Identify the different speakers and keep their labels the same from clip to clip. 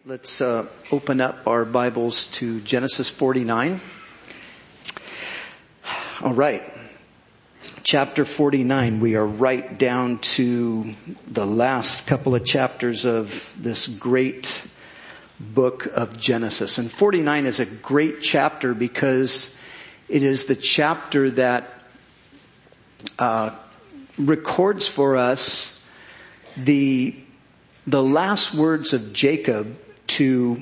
Speaker 1: Let's open up our Bibles to Genesis 49. All right. Chapter 49. We are right down to the last couple of chapters of this great book of Genesis. And 49 is a great chapter because it is the chapter that records for us the last words of Jacob to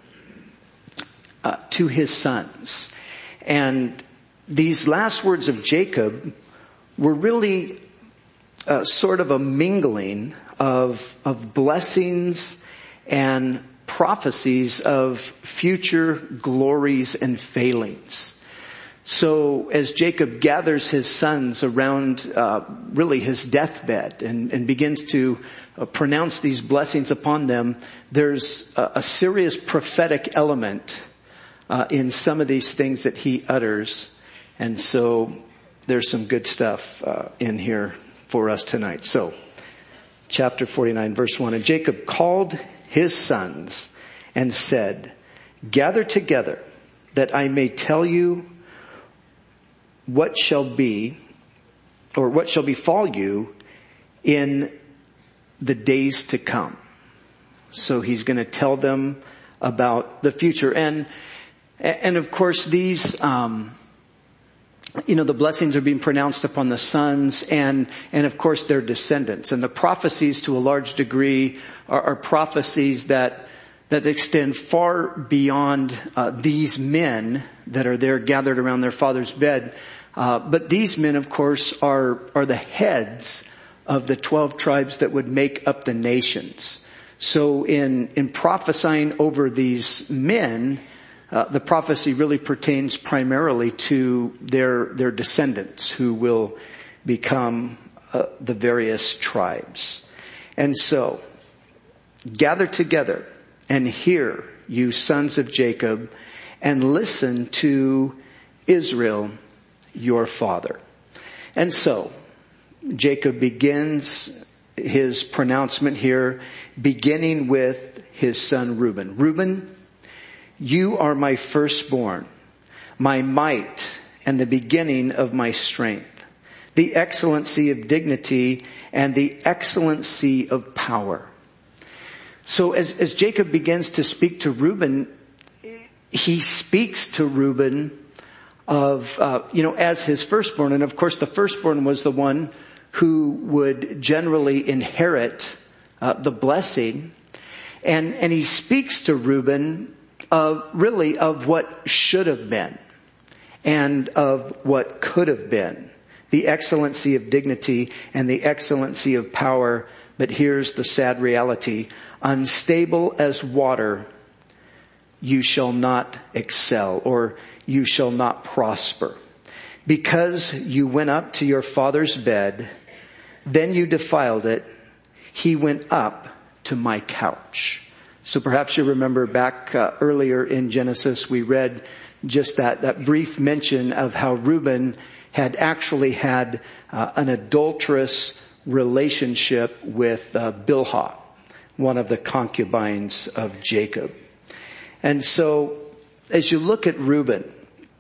Speaker 1: his sons. And these last words of Jacob were really sort of a mingling of blessings and prophecies of future glories and failings. So as Jacob gathers his sons around really his deathbed and begins to pronounce these blessings upon them, there's a serious prophetic element in some of these things that he utters. And so there's some good stuff in here for us tonight. So chapter 49 verse 1, and Jacob called his sons and said, "Gather together that I may tell you what shall befall you in the days to come." So he's going to tell them about the future. And of course these, the blessings are being pronounced upon the sons and of course their descendants. And the prophecies to a large degree are prophecies that extend far beyond these men that are there gathered around their father's bed. But these men, of course, are the heads of the 12 tribes that would make up the nations. So in prophesying over these men, the prophecy really pertains primarily to their descendants who will become the various tribes. And so, gather together and hear, you sons of Jacob, and listen to Israel, your father. And so, Jacob begins his pronouncement here, beginning with his son Reuben. "Reuben, you are my firstborn, my might, and the beginning of my strength, the excellency of dignity and the excellency of power." So as Jacob begins to speak to Reuben, he speaks to Reuben of, as his firstborn. And of course the firstborn was the one who would generally inherit the blessing. And he speaks to Reuben of what should have been and of what could have been, the excellency of dignity and the excellency of power. But here's the sad reality: unstable as water, you shall not excel, or you shall not prosper. Because you went up to your father's bed, then you defiled it. He went up to my couch. So perhaps you remember back earlier in Genesis, we read just that brief mention of how Reuben had actually had an adulterous relationship with Bilhah, one of the concubines of Jacob. And so as you look at Reuben,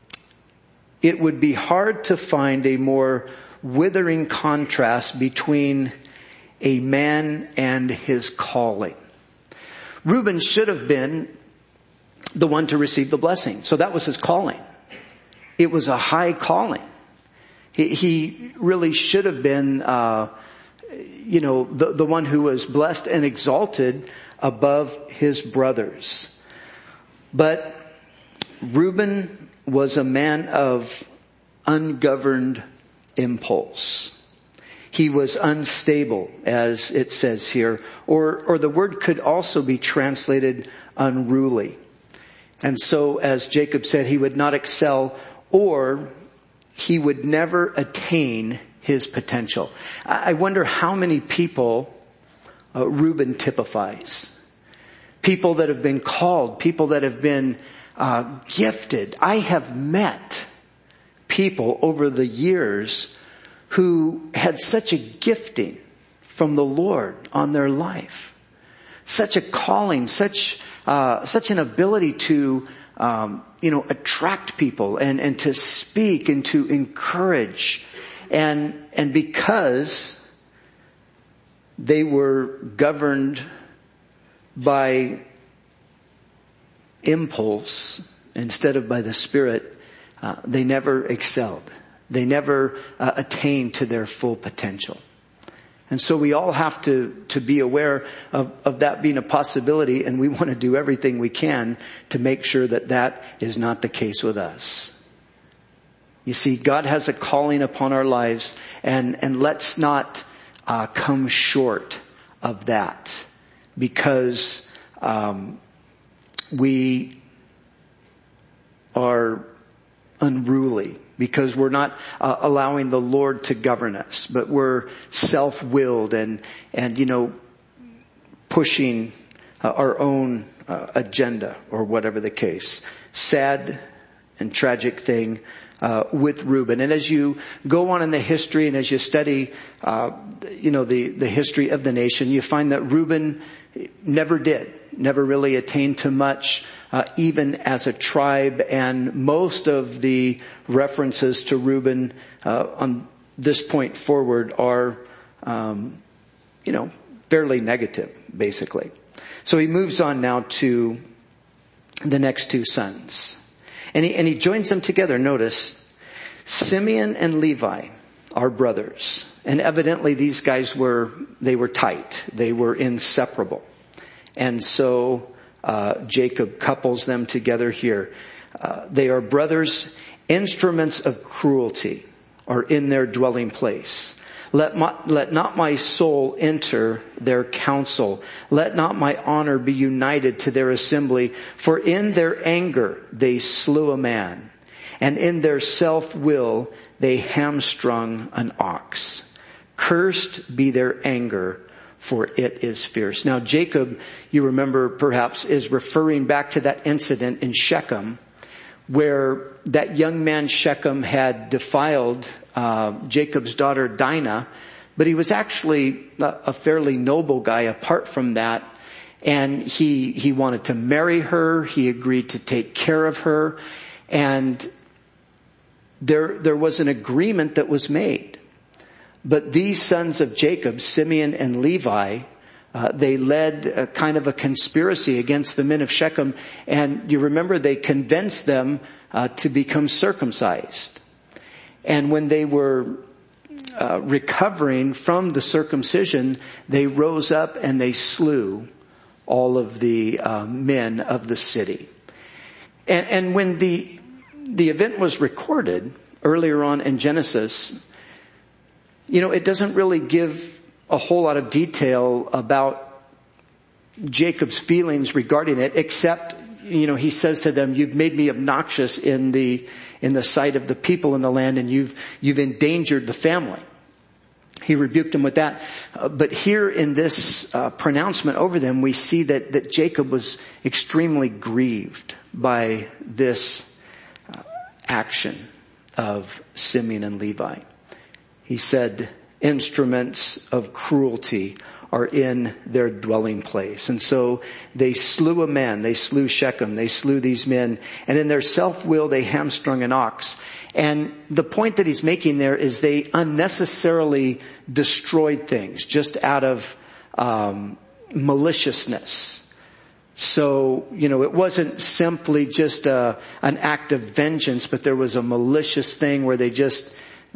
Speaker 1: it would be hard to find a more withering contrast between a man and his calling. Reuben should have been the one to receive the blessing. So that was his calling. It was a high calling. He really should have been, the one who was blessed and exalted above his brothers. But Reuben was a man of ungoverned impulse. He was unstable, as it says here, or the word could also be translated unruly. And so, as Jacob said, he would not excel, or he would never attain his potential. I wonder how many people Reuben typifies. People that have been called, people that have been gifted. I have met people over the years who had such a gifting from the Lord on their life. Such a calling, such such an ability to, attract people and to speak and to encourage. And because they were governed by impulse instead of by the Spirit, they never excelled. They never attained to their full potential. And so we all have to be aware of that being a possibility, and we want to do everything we can to make sure that that is not the case with us. You see, God has a calling upon our lives, and let's not come short of that because we are unruly, because we're not allowing the Lord to govern us, but we're self-willed and pushing our own agenda or whatever the case. Sad and tragic thing with Reuben. And as you go on in the history and as you study, the history of the nation, you find that Reuben never really attained to much, even as a tribe. And most of the references to Reuben, on this point forward are, fairly negative, basically. So he moves on now to the next two sons. And he joins them together. Notice, Simeon and Levi are brothers. And evidently these guys were tight. They were inseparable. And so Jacob couples them together here. They are brothers. Instruments of cruelty are in their dwelling place. Let not my soul enter their council. Let not my honor be united to their assembly. For in their anger they slew a man, and in their self-will they hamstrung an ox. Cursed be their anger, for it is fierce. Now Jacob, you remember perhaps, is referring back to that incident in Shechem, where that young man Shechem had defiled Jacob's daughter Dinah, but he was actually a fairly noble guy apart from that. And he wanted to marry her. He agreed to take care of her. And there was an agreement that was made. But these sons of Jacob, Simeon and Levi, they led a kind of a conspiracy against the men of Shechem. And you remember they convinced them to become circumcised. And when they were recovering from the circumcision, they rose up and they slew all of the men of the city. And when the event was recorded earlier on in Genesis, it doesn't really give a whole lot of detail about Jacob's feelings regarding it, except, he says to them, you've made me obnoxious in the sight of the people in the land, and you've endangered the family. He rebuked them with that. But here in this pronouncement over them, we see that Jacob was extremely grieved by this action of Simeon and Levi. He said, instruments of cruelty are in their dwelling place. And so they slew a man, they slew Shechem, they slew these men, and in their self-will they hamstrung an ox. And the point that he's making there is they unnecessarily destroyed things just out of maliciousness. So, it wasn't simply just an act of vengeance, but there was a malicious thing where they just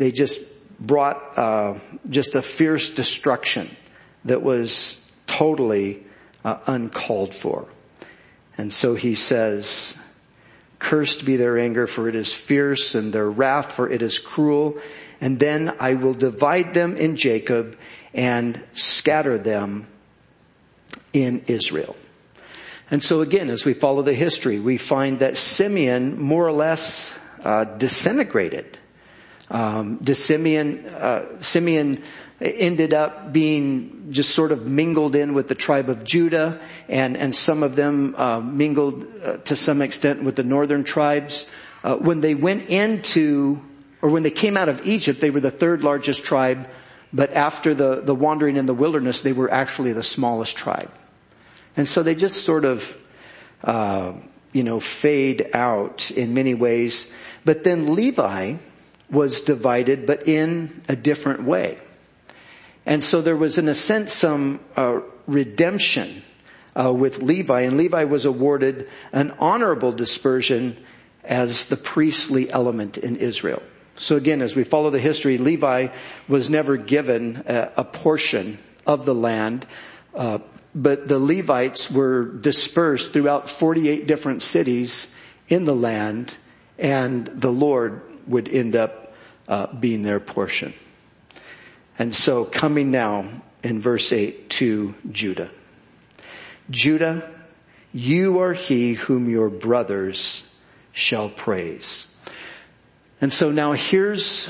Speaker 1: brought just a fierce destruction that was totally uncalled for. And so he says, cursed be their anger, for it is fierce, and their wrath, for it is cruel. And then I will divide them in Jacob and scatter them in Israel. And so again, as we follow the history, we find that Simeon more or less disintegrated. Simeon ended up being just sort of mingled in with the tribe of Judah, and some of them mingled to some extent with the northern tribes. When they when they came out of Egypt, they were the third largest tribe, but after the wandering in the wilderness, they were actually the smallest tribe. And so they just sort of fade out in many ways. But then Levi was divided, but in a different way. And so there was, in a sense, some redemption with Levi. And Levi was awarded an honorable dispersion as the priestly element in Israel. So again, as we follow the history, Levi was never given a portion of the land, but the Levites were dispersed throughout 48 different cities in the land, and the Lord would end up being their portion. And so coming now in verse 8 to Judah. Judah, you are he whom your brothers shall praise. And so now here's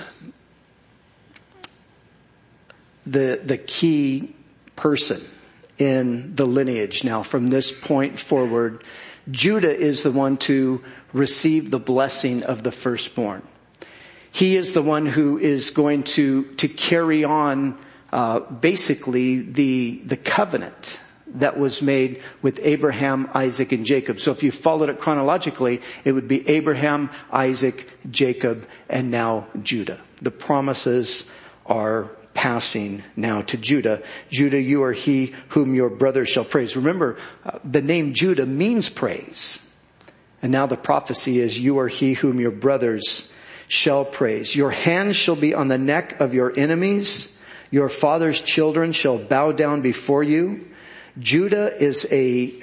Speaker 1: the key person in the lineage. Now from this point forward, Judah is the one to receive the blessing of the firstborn. He is the one who is going to carry on basically the covenant that was made with Abraham, Isaac, and Jacob. So if you followed it chronologically, it would be Abraham, Isaac, Jacob, and now Judah. The promises are passing now to Judah. Judah, you are he whom your brothers shall praise. Remember, the name Judah means praise. And now the prophecy is, you are he whom your brothers shall praise. Your hand shall be on the neck of your enemies. Your father's children shall bow down before you. Judah is a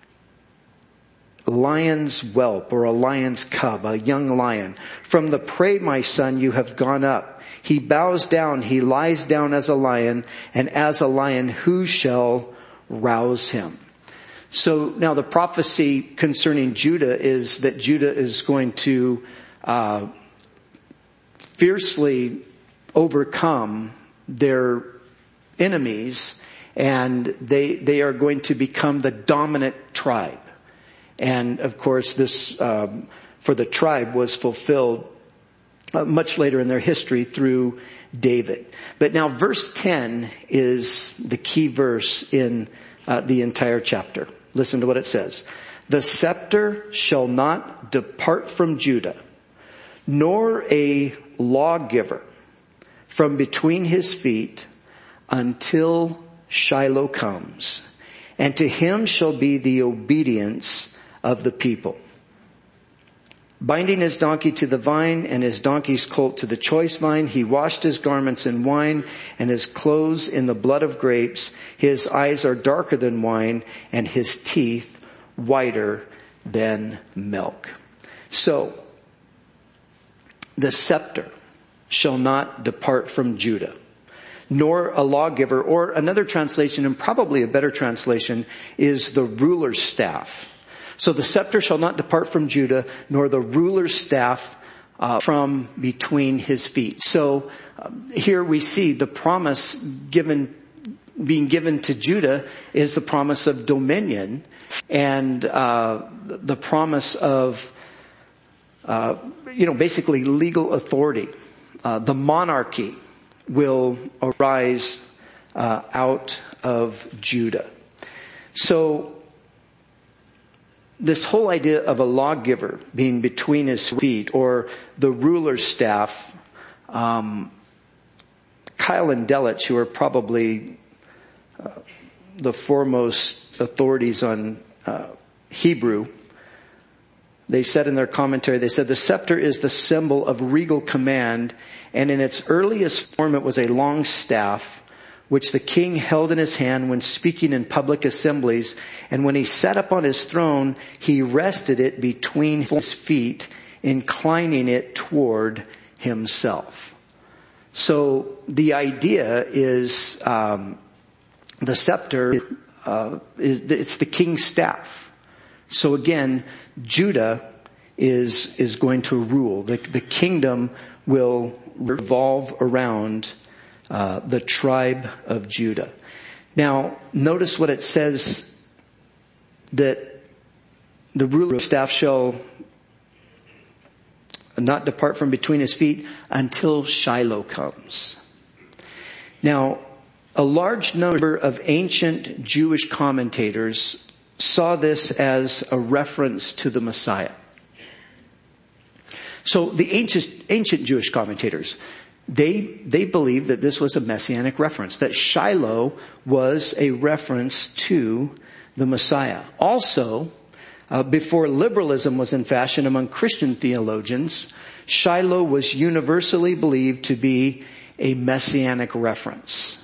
Speaker 1: lion's whelp or a lion's cub, a young lion. From the prey, my son, you have gone up. He bows down, he lies down as a lion, and as a lion, who shall rouse him? So now the prophecy concerning Judah is that Judah is going to fiercely overcome their enemies, and they are going to become the dominant tribe. And of course this for the tribe was fulfilled much later in their history through David. But now verse 10 is the key verse in the entire chapter. Listen to what it says. The scepter shall not depart from Judah, nor a lawgiver from between his feet until Shiloh comes, and to him shall be the obedience of the people. Binding his donkey to the vine and his donkey's colt to the choice vine, he washed his garments in wine and his clothes in the blood of grapes. His eyes are darker than wine and his teeth whiter than milk. So, the scepter shall not depart from Judah, nor a lawgiver, or another translation, and probably a better translation, is the ruler's staff. So the scepter shall not depart from Judah, nor the ruler's staff from between his feet. So here we see the promise being given to Judah is the promise of dominion, and the promise of basically legal authority. The monarchy will arise out of Judah. So this whole idea of a lawgiver being between his feet, or the ruler's staff, Kyle and Delitzsch, who are probably the foremost authorities on Hebrew, they said in their commentary, they said, the scepter is the symbol of regal command, and in its earliest form it was a long staff which the king held in his hand when speaking in public assemblies, and when he sat upon his throne, he rested it between his feet, inclining it toward himself. So the idea is the scepter, it's the king's staff. So again, Judah is going to rule. The kingdom will revolve around the tribe of Judah. Now, notice what it says, that the ruler's staff shall not depart from between his feet until Shiloh comes. Now, a large number of ancient Jewish commentators saw this as a reference to the Messiah. So the ancient Jewish commentators, they believed that this was a messianic reference, that Shiloh was a reference to the Messiah. Also, before liberalism was in fashion among Christian theologians, Shiloh was universally believed to be a messianic reference.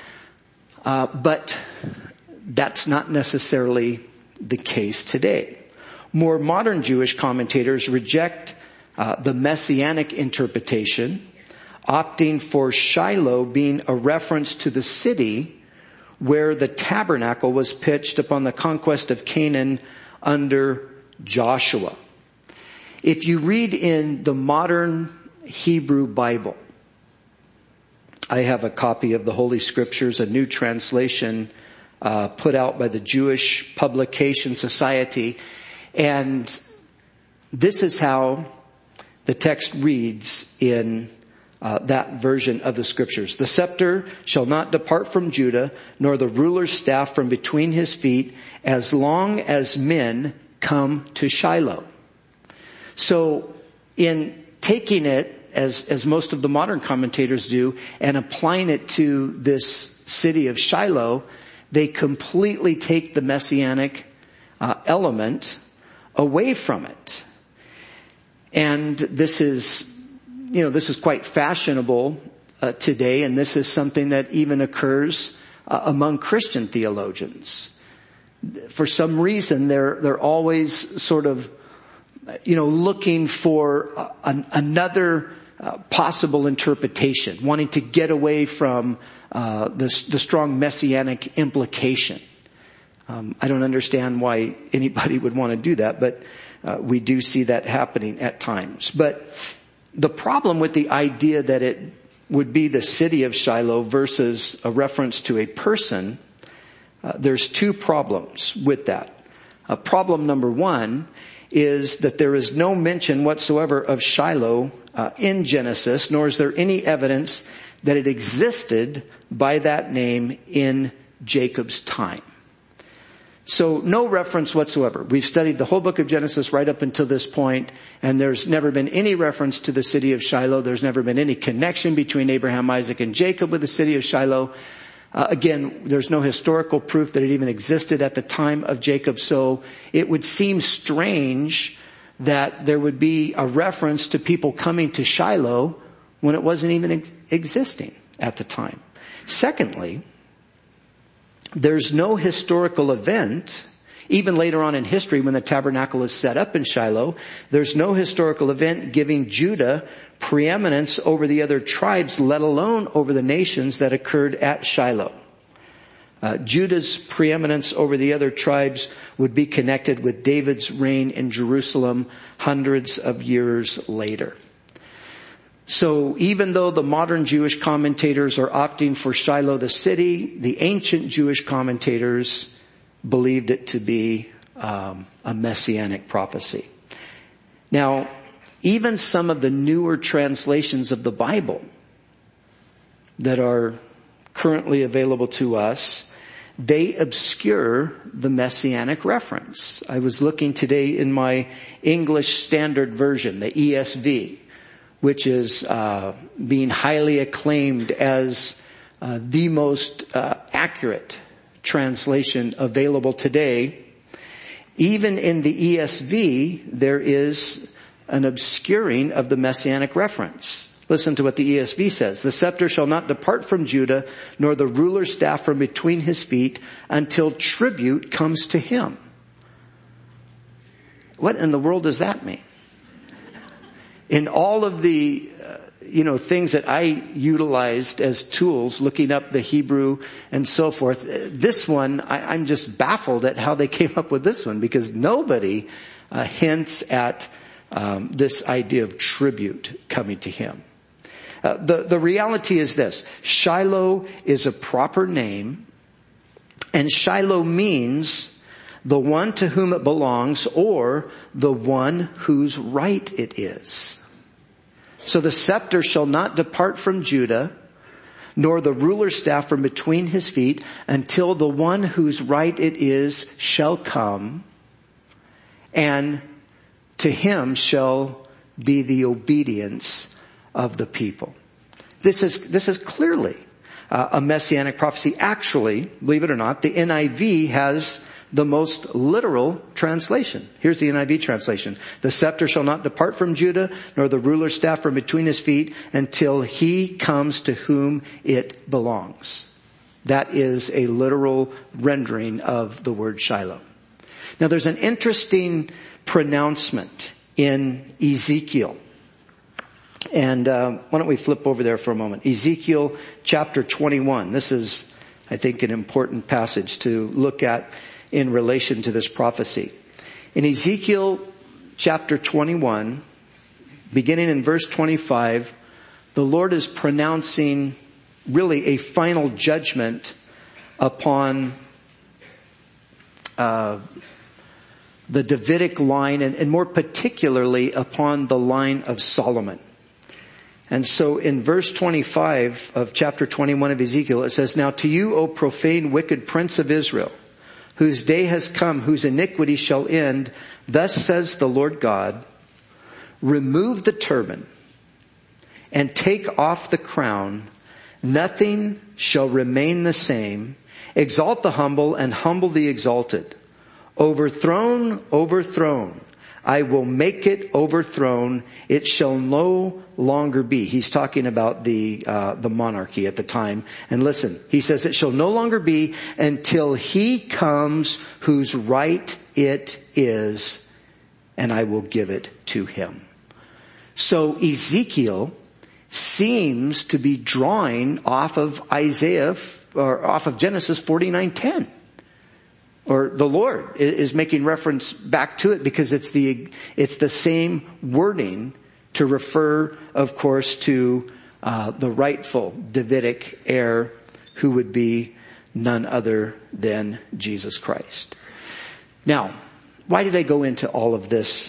Speaker 1: But that's not necessarily the case today. More modern Jewish commentators reject the messianic interpretation, opting for Shiloh being a reference to the city where the tabernacle was pitched upon the conquest of Canaan under Joshua. If you read in the modern Hebrew Bible, I have a copy of the Holy Scriptures, a new translation put out by the Jewish Publication Society. And this is how the text reads in that version of the Scriptures. The scepter shall not depart from Judah, nor the ruler's staff from between his feet, as long as men come to Shiloh. So in taking it, as most of the modern commentators do, and applying it to this city of Shiloh, they completely take the messianic element away from it. And this is quite fashionable today, and this is something that even occurs among Christian theologians. For some reason, they're always sort of, looking for another possible interpretation, wanting to get away from the strong messianic implication. I don't understand why anybody would want to do that, but we do see that happening at times. But the problem with the idea that it would be the city of Shiloh versus a reference to a person, there's two problems with that. Problem number one is that there is no mention whatsoever of Shiloh in Genesis, nor is there any evidence that it existed by that name in Jacob's time. So no reference whatsoever. We've studied the whole book of Genesis right up until this point, and there's never been any reference to the city of Shiloh. There's never been any connection between Abraham, Isaac, and Jacob with the city of Shiloh. Again, there's no historical proof that it even existed at the time of Jacob, so it would seem strange that there would be a reference to people coming to Shiloh when it wasn't even existing at the time. Secondly, there's no historical event, even later on in history when the tabernacle is set up in Shiloh, there's no historical event giving Judah preeminence over the other tribes, let alone over the nations that occurred at Shiloh. Judah's preeminence over the other tribes would be connected with David's reign in Jerusalem hundreds of years later. So even though the modern Jewish commentators are opting for Shiloh the city, the ancient Jewish commentators believed it to be a messianic prophecy. Now, even some of the newer translations of the Bible that are currently available to us, they obscure the messianic reference. I was looking today in my English Standard Version, the ESV, which is being highly acclaimed as the most accurate translation available today. Even in the ESV, there is an obscuring of the messianic reference. Listen to what the ESV says. The scepter shall not depart from Judah, nor the ruler's staff from between his feet, until tribute comes to him. What in the world does that mean? In all of the, things that I utilized as tools, looking up the Hebrew and so forth, this one, I'm just baffled at how they came up with this one, because nobody hints at this idea of tribute coming to him. The reality is this: Shiloh is a proper name, and Shiloh means the one to whom it belongs, or the one whose right it is. So the scepter shall not depart from Judah, nor the ruler's staff from between his feet, until the one whose right it is shall come, and to him shall be the obedience of the people. This is clearly a messianic prophecy. Actually, believe it or not, the NIV has the most literal translation. Here's the NIV translation. The scepter shall not depart from Judah, nor the ruler's staff from between his feet, until he comes to whom it belongs. That is a literal rendering of the word Shiloh. Now there's an interesting pronouncement in Ezekiel. And why don't we flip over there for a moment. Ezekiel chapter 21. This is, I think, an important passage to look at in relation to this prophecy. In Ezekiel chapter 21, beginning in verse 25, the Lord is pronouncing really a final judgment upon the Davidic line, and more particularly upon the line of Solomon. And so in verse 25 of chapter 21 of Ezekiel, it says, "Now to you, O profane, wicked prince of Israel, whose day has come, whose iniquity shall end, thus says the Lord God, remove the turban and take off the crown. Nothing shall remain the same. Exalt the humble and humble the exalted. Overthrown, overthrown. I will make it overthrown. It shall no longer be." He's talking about the monarchy at the time. And listen, he says it shall no longer be until he comes whose right it is, and I will give it to him. So Ezekiel seems to be drawing off of Isaiah, or off of Genesis 49:10. Or the Lord is making reference back to it because it's the same wording to refer, of course, to the rightful Davidic heir, who would be none other than Jesus Christ. Now, why did I go into all of this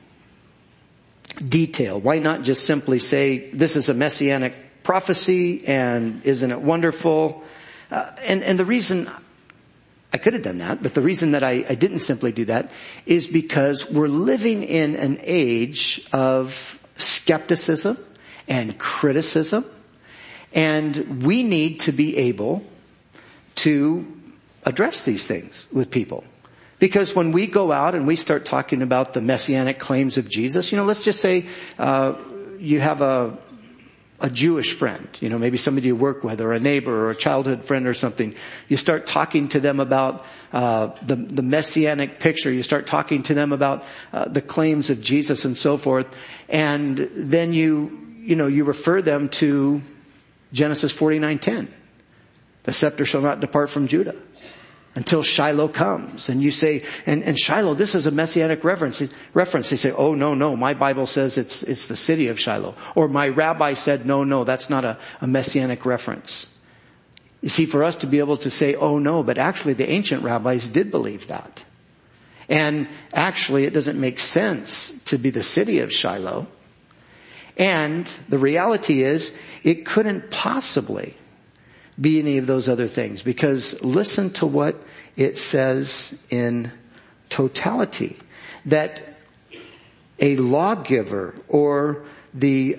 Speaker 1: detail? Why not just simply say this is a messianic prophecy and isn't it wonderful? And the reason I could have done that, but the reason that I didn't simply do that is because we're living in an age of skepticism and criticism, and we need to be able to address these things with people. Because when we go out and we start talking about the messianic claims of Jesus, let's just say you have a Jewish friend, maybe somebody you work with, or a neighbor, or a childhood friend or something. You start talking to them about the messianic picture. You start talking to them about the claims of Jesus and so forth. And then you refer them to Genesis 49:10. The scepter shall not depart from Judah until Shiloh comes. And you say, and Shiloh, this is a messianic reference. They say, oh, no, my Bible says it's the city of Shiloh. Or my rabbi said, no, that's not a messianic reference. You see, for us to be able to say, oh no, but actually the ancient rabbis did believe that. And actually it doesn't make sense to be the city of Shiloh. And the reality is, it couldn't possibly be any of those other things, because listen to what it says in totality, that a lawgiver or the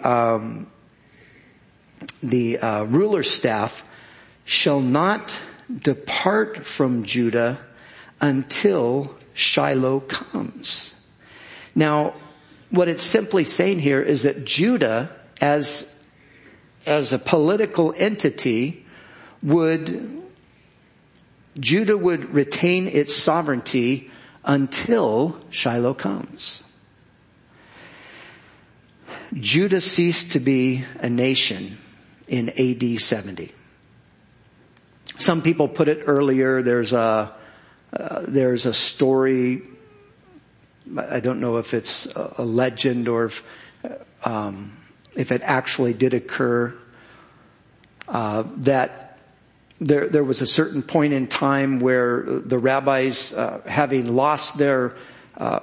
Speaker 1: ruler's staff shall not depart from Judah until Shiloh comes. Now, what it's simply saying here is that Judah, as a political entity, Judah would retain its sovereignty until Shiloh comes. Judah ceased to be a nation in AD 70. Some people put it earlier. There's a story. I don't know if it's a legend or if it actually did occur, that there was a certain point in time where the rabbis, having lost their,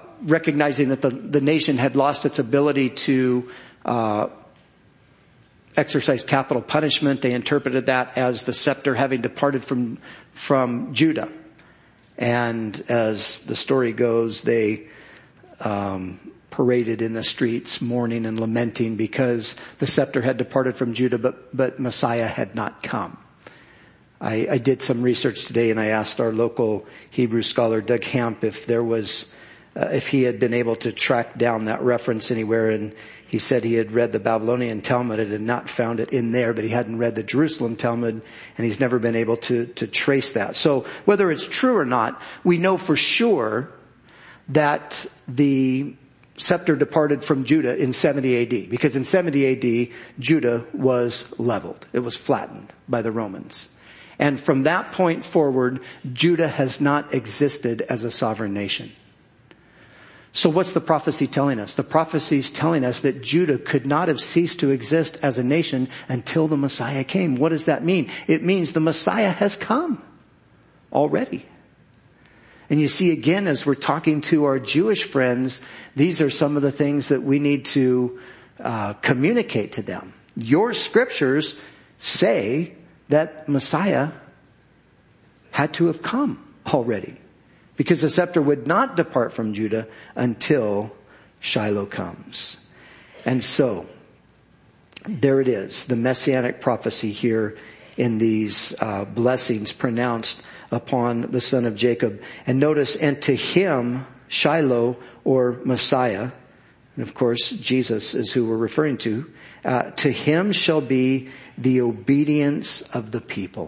Speaker 1: recognizing that the nation had lost its ability to exercise capital punishment. They interpreted that as the scepter having departed from Judah. And as the story goes, they paraded in the streets mourning and lamenting because the scepter had departed from Judah, but Messiah had not come. I did some research today and I asked our local Hebrew scholar Doug Hamp if there was, if he had been able to track down that reference anywhere, and he said he had read the Babylonian Talmud and had not found it in there, but he hadn't read the Jerusalem Talmud, and he's never been able to trace that. So whether it's true or not, we know for sure that the scepter departed from Judah in 70 AD, because in 70 AD, Judah was leveled. It was flattened by the Romans. And from that point forward, Judah has not existed as a sovereign nation. So what's the prophecy telling us? The prophecy is telling us that Judah could not have ceased to exist as a nation until the Messiah came. What does that mean? It means the Messiah has come already. And you see, again, as we're talking to our Jewish friends, these are some of the things that we need to communicate to them. Your scriptures say that Messiah had to have come already, because the scepter would not depart from Judah until Shiloh comes. And so, there it is, the messianic prophecy here in these blessings pronounced upon the son of Jacob. And notice, and to him, Shiloh, or Messiah, and of course Jesus is who we're referring to him shall be the obedience of the people.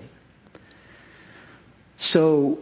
Speaker 1: So,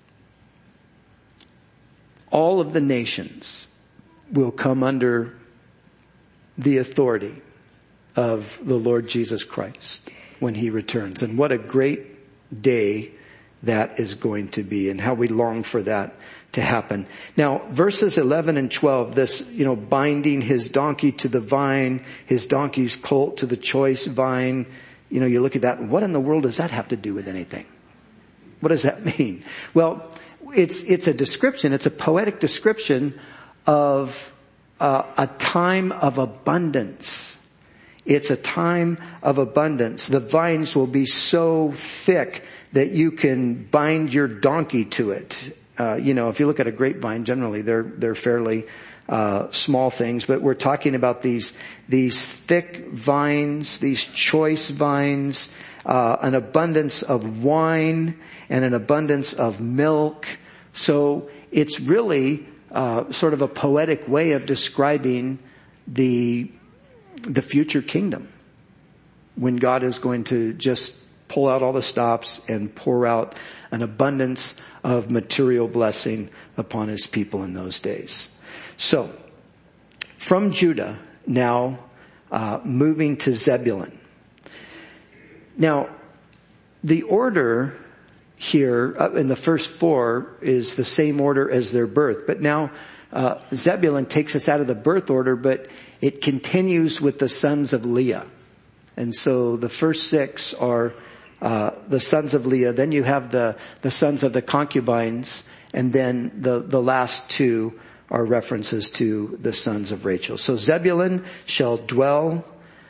Speaker 1: all of the nations will come under the authority of the Lord Jesus Christ when he returns. And what a great day that is going to be, and how we long for that to happen. Now, verses 11 and 12, this, binding his donkey to the vine, his donkey's colt to the choice vine. You look at that, and what in the world does that have to do with anything? What does that mean? Well, it's a description, it's a poetic description of a time of abundance. It's a time of abundance. The vines will be so thick that you can bind your donkey to it. If you look at a grapevine, generally they're fairly small things, but we're talking about these thick vines, these choice vines, an abundance of wine and an abundance of milk. So it's really sort of a poetic way of describing the future kingdom, when God is going to just pull out all the stops and pour out an abundance of material blessing upon his people in those days. So, from Judah now, moving to Zebulun. Now, the order here in the first four is the same order as their birth. But now, Zebulun takes us out of the birth order, but it continues with the sons of Leah. And so the first six are the sons of Leah. Then you have the sons of the concubines. And then the last two are references to the sons of Rachel. So Zebulun shall dwell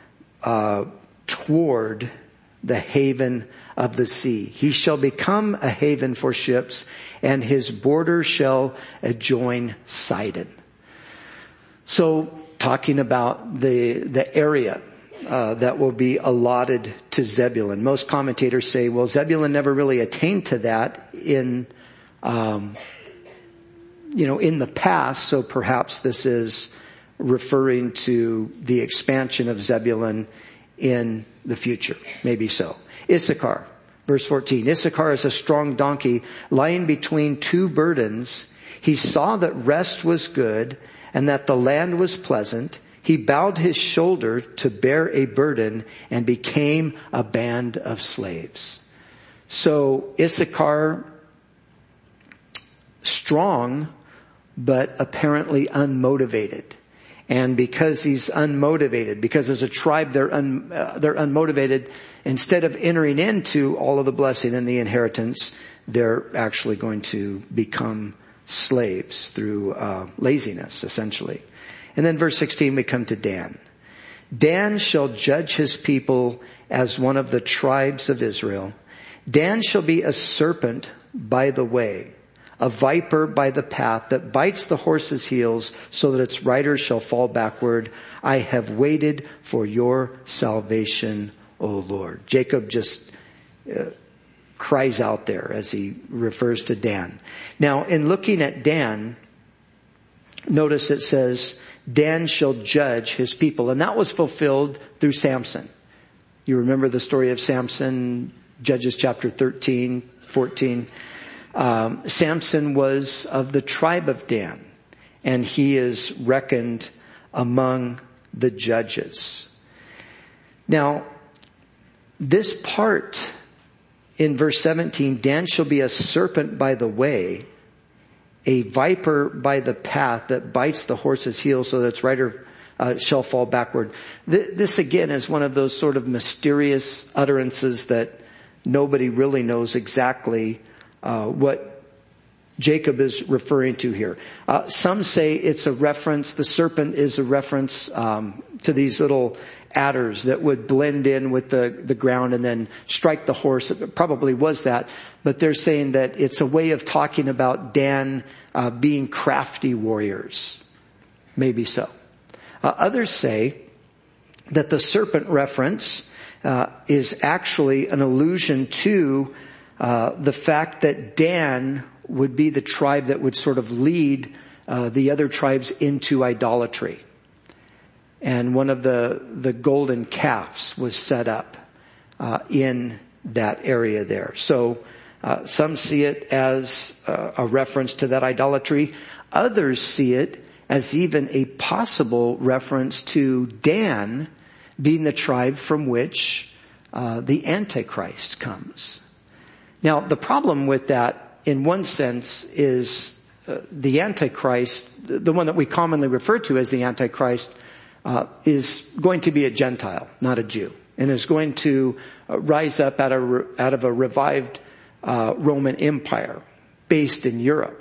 Speaker 1: toward the haven of the sea. He shall become a haven for ships, and his border shall adjoin Sidon. So, talking about the area that will be allotted to Zebulun. Most commentators say, well, Zebulun never really attained to that in the past, so perhaps this is referring to the expansion of Zebulun in the future. Maybe so. Issachar, verse 14. Issachar is a strong donkey lying between two burdens. He saw that rest was good and that the land was pleasant. He bowed his shoulder to bear a burden and became a band of slaves. So Issachar, strong, but apparently unmotivated. And because he's unmotivated, because as a tribe they're unmotivated, instead of entering into all of the blessing and the inheritance, they're actually going to become slaves through laziness, essentially. And then verse 16, we come to Dan. Dan shall judge his people as one of the tribes of Israel. Dan shall be a serpent by the way, a viper by the path that bites the horse's heels so that its rider shall fall backward. I have waited for your salvation, O Lord. Jacob just cries out there as he refers to Dan. Now, in looking at Dan, notice it says, Dan shall judge his people. And that was fulfilled through Samson. You remember the story of Samson, Judges chapter 13, 14. Samson was of the tribe of Dan, and he is reckoned among the judges. Now, this part in verse 17, Dan shall be a serpent by the way, a viper by the path that bites the horse's heel so that its rider shall fall backward. This again is one of those sort of mysterious utterances that nobody really knows exactly what Jacob is referring to here. Some say it's a reference, the serpent is a reference to these little adders that would blend in with the ground and then strike the horse. It probably was that. But they're saying that it's a way of talking about Dan being crafty warriors. Maybe so. Others say that the serpent reference is actually an allusion to the fact that Dan would be the tribe that would sort of lead the other tribes into idolatry. And one of the golden calves was set up in that area there. So some see it as a reference to that idolatry. Others see it as even a possible reference to Dan being the tribe from which the Antichrist comes. Now, the problem with that, in one sense, is the Antichrist, the one that we commonly refer to as the Antichrist, is going to be a Gentile, not a Jew, and is going to rise up out of a revived Roman Empire based in Europe.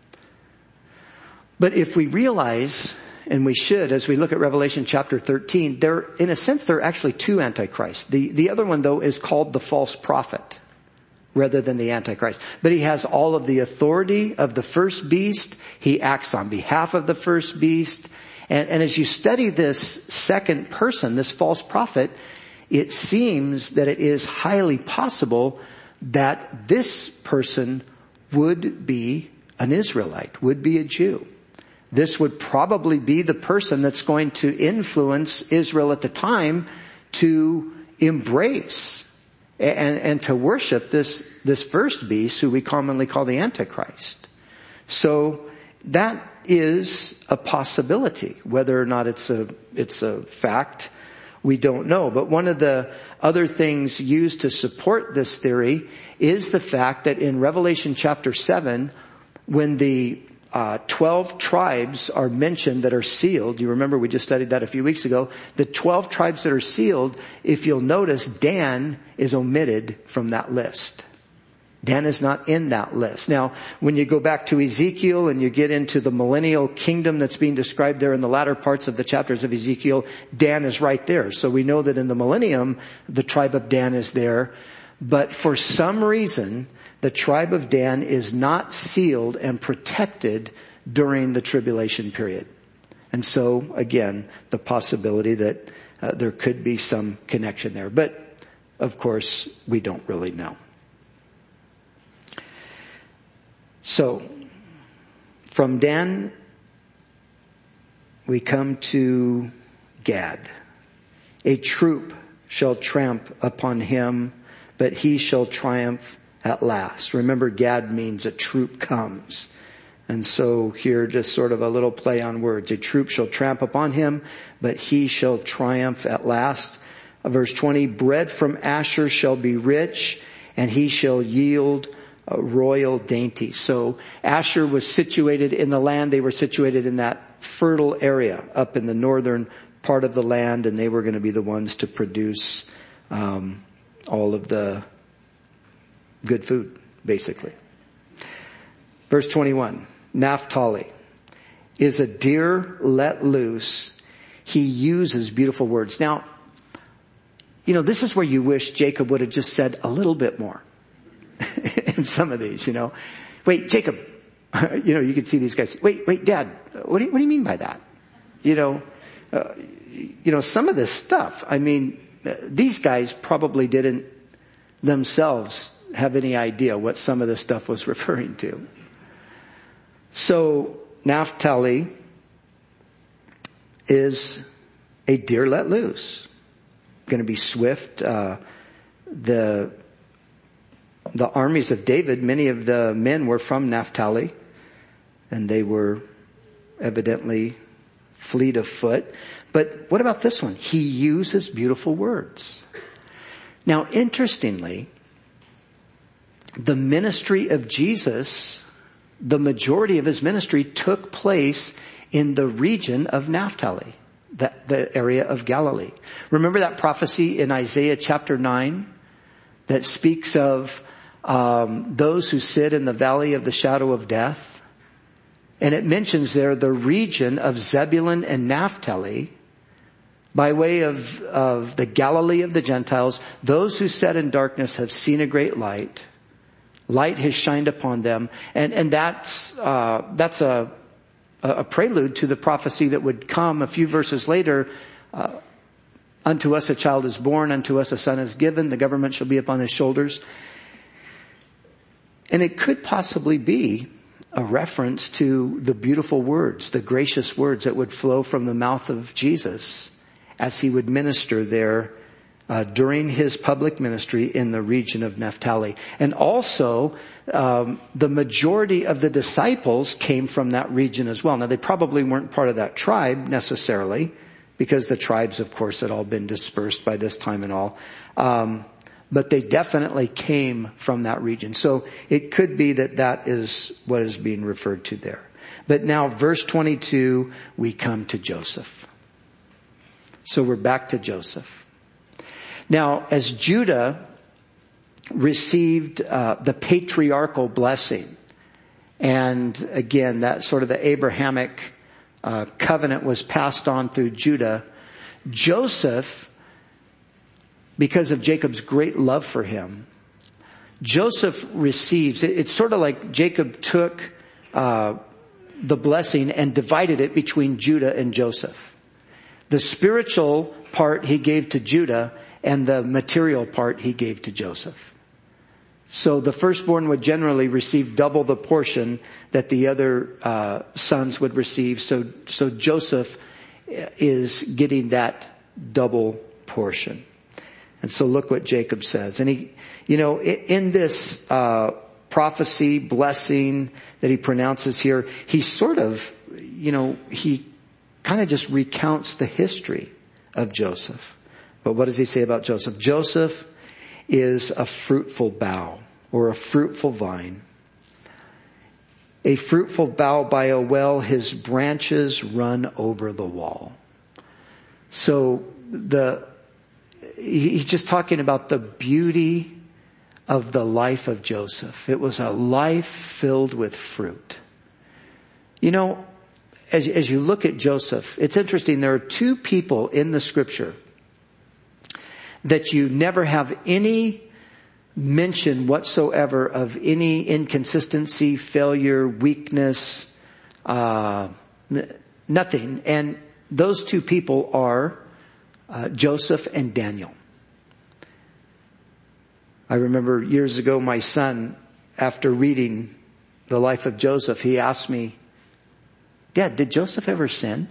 Speaker 1: But if we realize, and we should, as we look at Revelation chapter 13, in a sense, there are actually two Antichrists. The other one, though, is called the false prophet rather than the Antichrist. But he has all of the authority of the first beast. He acts on behalf of the first beast. And as you study this second person, this false prophet, it seems that it is highly possible that this person would be an Israelite, would be a Jew. This would probably be the person that's going to influence Israel at the time to embrace and to worship this first beast who we commonly call the Antichrist. So that is a possibility. Whether or not it's a fact, we don't know. But one of the other things used to support this theory is the fact that in Revelation chapter 7, when the 12 tribes are mentioned that are sealed. You remember we just studied that a few weeks ago. The 12 tribes that are sealed, if you'll notice, Dan is omitted from that list. Dan is not in that list. Now, when you go back to Ezekiel and you get into the millennial kingdom that's being described there in the latter parts of the chapters of Ezekiel, Dan is right there. So we know that in the millennium, the tribe of Dan is there. But for some reason, the tribe of Dan is not sealed and protected during the tribulation period. And so, again, the possibility that there could be some connection there. But, of course, we don't really know. So, from Dan, we come to Gad. A troop shall tramp upon him, but he shall triumph at last. Remember, Gad means a troop comes. And so here, just sort of a little play on words. A troop shall tramp upon him, but he shall triumph at last. Verse 20, bread from Asher shall be rich, and he shall yield a royal dainty. So Asher was situated in the land. They were situated in that fertile area up in the northern part of the land, and they were going to be the ones to produce all of the good food, basically. Verse 21, Naphtali is a deer let loose. He uses beautiful words. Now, this is where you wish Jacob would have just said a little bit more in some of these, Wait, Jacob, you could see these guys. Wait, Dad, what do you mean by that? Some of this stuff, these guys probably didn't themselves have any idea what some of this stuff was referring to. So Naphtali is a deer let loose. Going to be swift. The armies of David, many of the men were from Naphtali, and they were evidently fleet of foot. But what about this one? He uses beautiful words. Now, interestingly, the ministry of Jesus, the majority of his ministry took place in the region of Naphtali, the area of Galilee. Remember that prophecy in Isaiah chapter 9 that speaks of those who sit in the valley of the shadow of death? And it mentions there the region of Zebulun and Naphtali by way of the Galilee of the Gentiles. Those who sat in darkness have seen a great light. Light has shined upon them. And that's a prelude to the prophecy that would come a few verses later. Unto us a child is born, unto us a son is given, the government shall be upon his shoulders. And it could possibly be a reference to the beautiful words, the gracious words that would flow from the mouth of Jesus as he would minister there during his public ministry in the region of Naphtali. And also, the majority of the disciples came from that region as well. Now, they probably weren't part of that tribe necessarily, because the tribes, of course, had all been dispersed by this time and all. But they definitely came from that region. So it could be that is what is being referred to there. But now, verse 22, we come to Joseph. So we're back to Joseph. Now, as Judah received the patriarchal blessing, and again, that sort of the Abrahamic covenant was passed on through Judah, Joseph, because of Jacob's great love for him, Joseph receives, it's sort of like Jacob took the blessing and divided it between Judah and Joseph. The spiritual part he gave to Judah, and the material part he gave to Joseph. So the firstborn would generally receive double the portion that the other sons would receive. So Joseph is getting that double portion. And so look what Jacob says. And he, in this prophecy, blessing that he pronounces here, he sort of, he kind of just recounts the history of Joseph. But what does he say about Joseph? Joseph is a fruitful bough, or a fruitful vine. A fruitful bough by a well, his branches run over the wall. So he's just talking about the beauty of the life of Joseph. It was a life filled with fruit. As you look at Joseph, it's interesting. There are two people in the scripture that you never have any mention whatsoever of any inconsistency, failure, weakness, nothing. And those two people are Joseph and Daniel. I remember years ago, my son, after reading the life of Joseph, he asked me, Dad, did Joseph ever sin?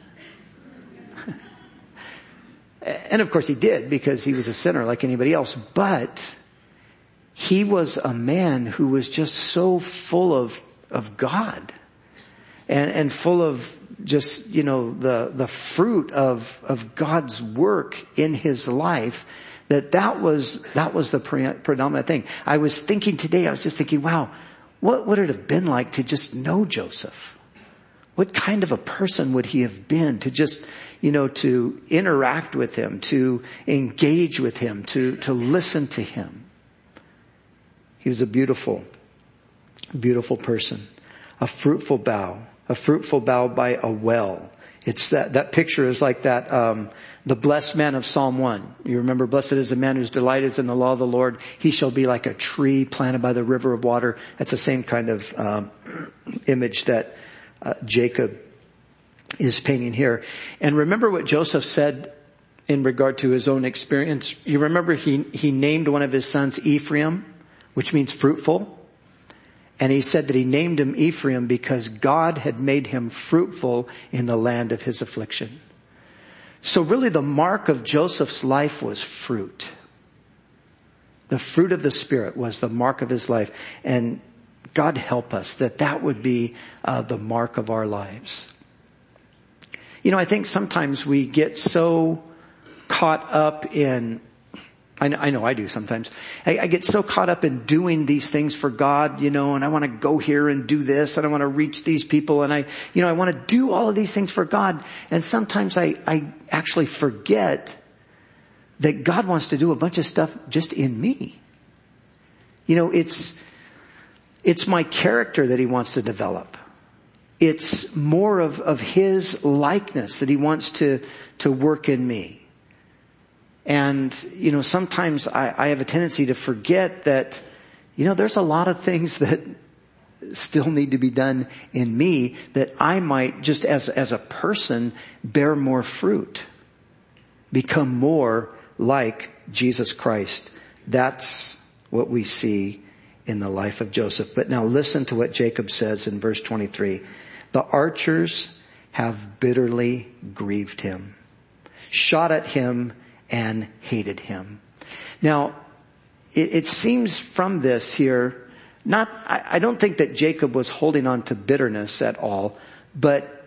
Speaker 1: And of course he did, because he was a sinner like anybody else. But he was a man who was just so full of God and full of just, the fruit of God's work in his life, that was the predominant thing. I was thinking today, wow, what would it have been like to just know Joseph? What kind of a person would he have been to just, to interact with him, to engage with him, to listen to him? He was a beautiful, beautiful person. A fruitful bough by a well. It's that picture is like that, the blessed man of Psalm 1. You remember, blessed is the man whose delight is in the law of the Lord. He shall be like a tree planted by the river of water. That's the same kind of image that Jacob is painting here. And remember what Joseph said in regard to his own experience. You remember he named one of his sons Ephraim, which means fruitful. And he said that he named him Ephraim because God had made him fruitful in the land of his affliction. So really the mark of Joseph's life was fruit. The fruit of the Spirit was the mark of his life. And God help us that would be the mark of our lives. You know, I think sometimes we get so caught up in, I know I do sometimes. I get so caught up in doing these things for God, you know, and I want to go here and do this, and I want to reach these people, and I want to do all of these things for God. And sometimes I actually forget that God wants to do a bunch of stuff just in me. You know, it's my character that he wants to develop. It's more of his likeness that he wants to work in me. And, you know, sometimes I have a tendency to forget that, you know, there's a lot of things that still need to be done in me that I might just as a person bear more fruit, become more like Jesus Christ. That's what we see in the life of Joseph. But now listen to what Jacob says in verse 23. The archers have bitterly grieved him, shot at him, and hated him. Now, it seems from this here, I don't think that Jacob was holding on to bitterness at all, but,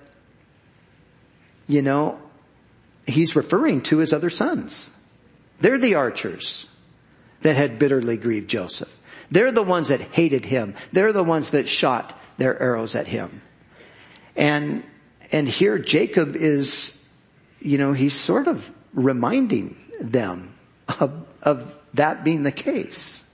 Speaker 1: you know, he's referring to his other sons. They're the archers that had bitterly grieved Joseph. They're the ones that hated him. They're the ones that shot their arrows at him. And here Jacob is, you know, he's sort of reminding them of that being the case.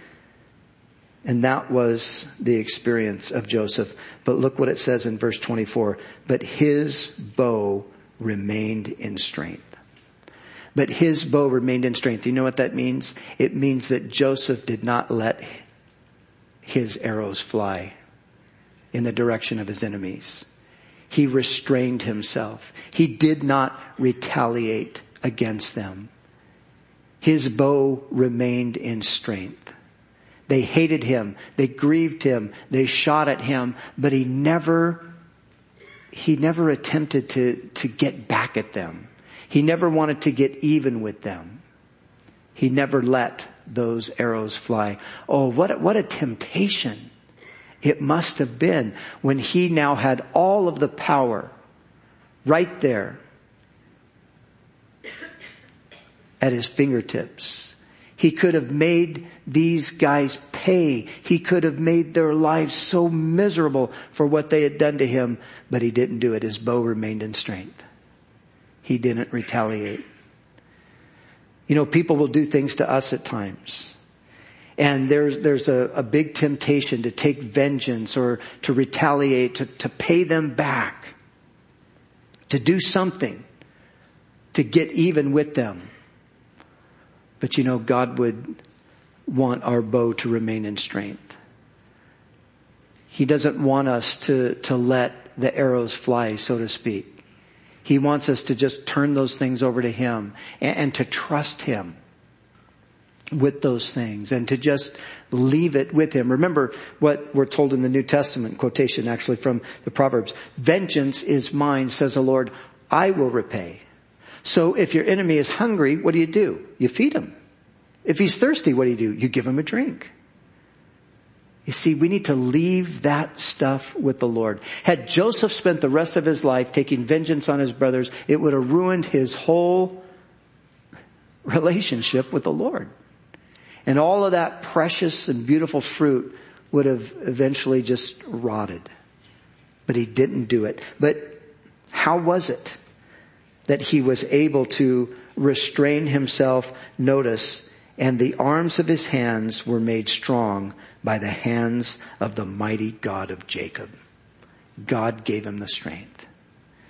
Speaker 1: And that was the experience of Joseph. But look what it says in verse 24. But his bow remained in strength. But his bow remained in strength. You know what that means? It means that Joseph did not let his arrows fly in the direction of his enemies. He restrained himself. He did not retaliate against them. His bow remained in strength. They hated him. They grieved him. They shot at him, but he never attempted to get back at them. He never wanted to get even with them. He never let those arrows fly. Oh, what a temptation it must have been when he now had all of the power right there at his fingertips. He could have made these guys pay. He could have made their lives so miserable for what they had done to him, but he didn't do it. His bow remained in strength. He didn't retaliate. You know, people will do things to us at times. And there's a big temptation to take vengeance or to retaliate, to pay them back, to do something to get even with them. But you know, God would want our bow to remain in strength. He doesn't want us to let the arrows fly, so to speak. He wants us to just turn those things over to Him and to trust Him with those things and to just leave it with Him. Remember what we're told in the New Testament, quotation actually from the Proverbs. Vengeance is mine, says the Lord, I will repay. So if your enemy is hungry, what do? You feed him. If he's thirsty, what do? You give him a drink. You see, we need to leave that stuff with the Lord. Had Joseph spent the rest of his life taking vengeance on his brothers, it would have ruined his whole relationship with the Lord. And all of that precious and beautiful fruit would have eventually just rotted. But he didn't do it. But how was it that he was able to restrain himself? Notice, and the arms of his hands were made strong by the hands of the mighty God of Jacob. God gave him the strength.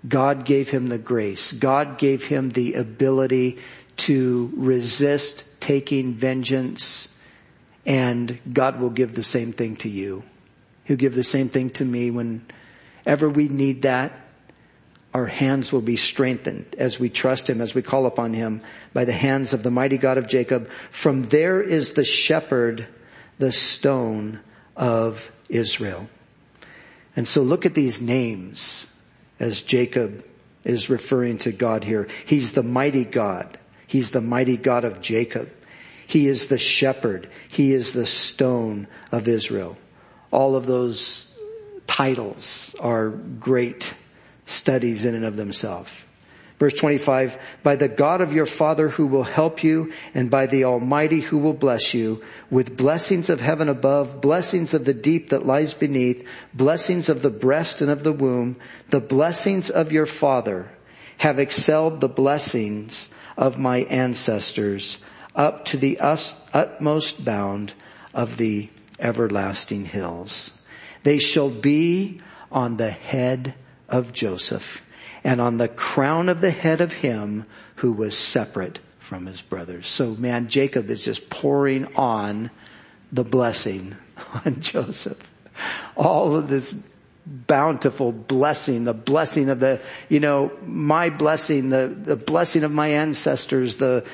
Speaker 1: God gave him the grace. God gave him the ability to resist taking vengeance, and God will give the same thing to you. He'll give the same thing to me. Whenever we need that, our hands will be strengthened as we trust him, as we call upon him by the hands of the mighty God of Jacob. From there is the shepherd, the stone of Israel. And so look at these names as Jacob is referring to God here. He's the mighty God. He's the mighty God of Jacob. He is the shepherd. He is the stone of Israel. All of those titles are great studies in and of themselves. Verse 25, by the God of your father who will help you, and by the Almighty who will bless you, with blessings of heaven above, blessings of the deep that lies beneath, blessings of the breast and of the womb, the blessings of your father have excelled the blessings of my ancestors up to the utmost bound of the everlasting hills. They shall be on the head of Joseph, and on the crown of the head of him who was separate from his brothers. So man, Jacob is just pouring on the blessing on Joseph. All of this bountiful blessing, the blessing of my blessing, the blessing of my ancestors, the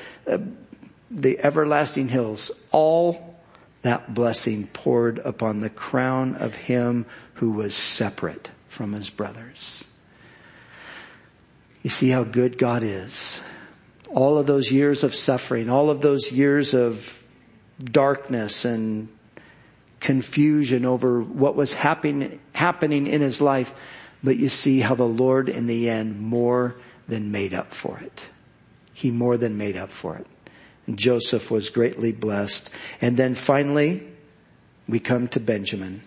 Speaker 1: everlasting hills, all that blessing poured upon the crown of him who was separate from his brothers. You see how good God is. All of those years of suffering, all of those years of darkness and confusion over what was happening in his life. But you see how the Lord in the end more than made up for it. He more than made up for it. And Joseph was greatly blessed. And then finally, we come to Benjamin.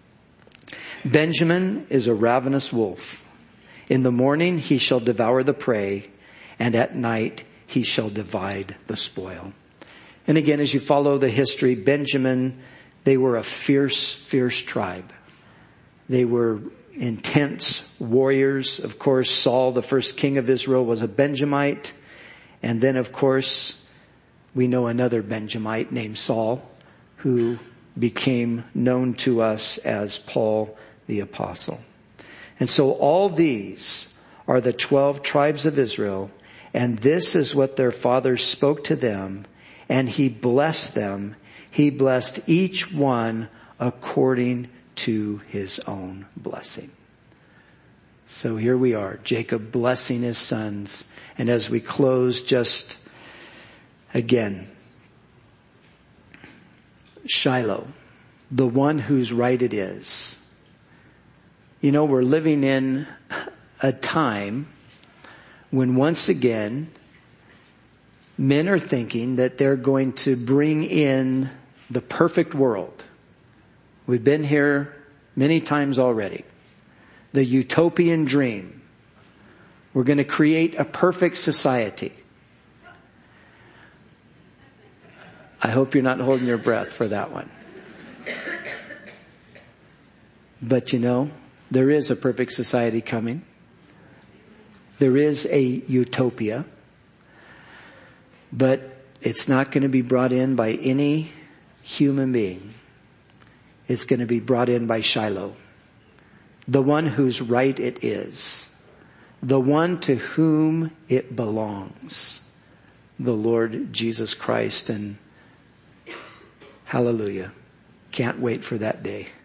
Speaker 1: Benjamin is a ravenous wolf. In the morning he shall devour the prey, and at night he shall divide the spoil. And again, as you follow the history, Benjamin, they were a fierce, fierce tribe. They were intense warriors. Of course, Saul, the first king of Israel, was a Benjamite. And then, of course, we know another Benjamite named Saul, who became known to us as Paul the Apostle. And so all these are the 12 tribes of Israel, and this is what their father spoke to them, and he blessed them. He blessed each one according to his own blessing. So here we are, Jacob blessing his sons. And as we close, just again, Shiloh, the one whose right it is. You know, we're living in a time when once again, men are thinking that they're going to bring in the perfect world. We've been here many times already. The utopian dream. We're going to create a perfect society. I hope you're not holding your breath for that one. But you know, there is a perfect society coming. There is a utopia. But it's not going to be brought in by any human being. It's going to be brought in by Shiloh, the one whose right it is, the one to whom it belongs, the Lord Jesus Christ. And hallelujah. Can't wait for that day.